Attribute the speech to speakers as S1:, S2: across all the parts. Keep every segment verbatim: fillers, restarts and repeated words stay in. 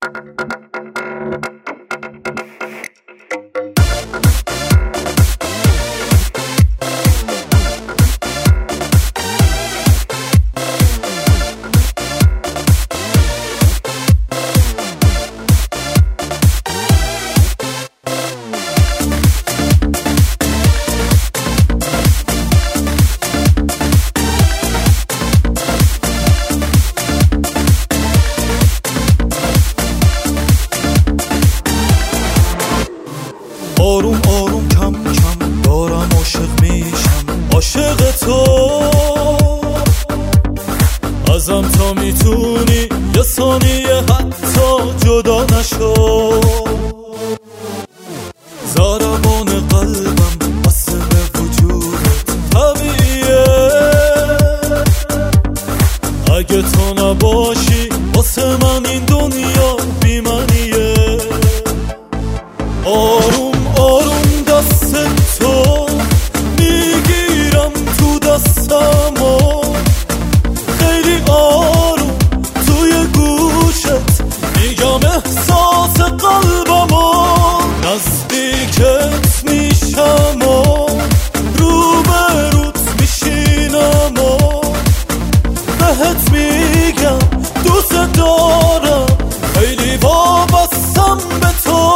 S1: آروم آروم کم کم دارم عاشق میشم، عاشق تو. ازم تا میتونی یه ثانیه حتی جدا نشو. ضربان قلبم بسته به وجودت طبیعیه، اگه تو نباشی واسه من این دنیا بی‌معنیه. آروم آروم دست تو میگیرم تو دستم و خیلی آروم توی گوشت میگم احساس قلبم و نزدیکت میشم و روبروت میشینم و بهت میگم دوست دارم، خیلی وابستم به تو.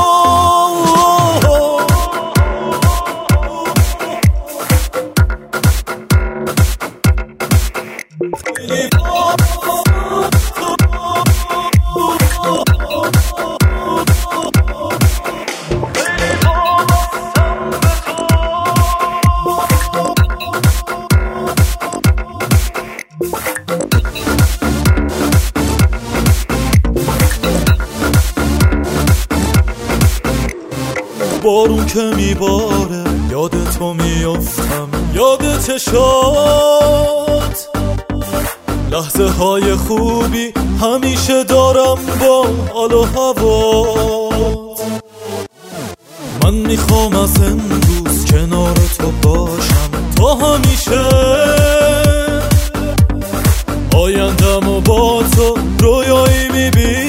S1: بارون که میباره یاد تو میافتم، یاد چشات. لحظه های خوبی همیشه دارم با حال و هوات. من میخوام از امروز کنار تو باشم تا همیشه، آیندم و با تو رویایی میبینم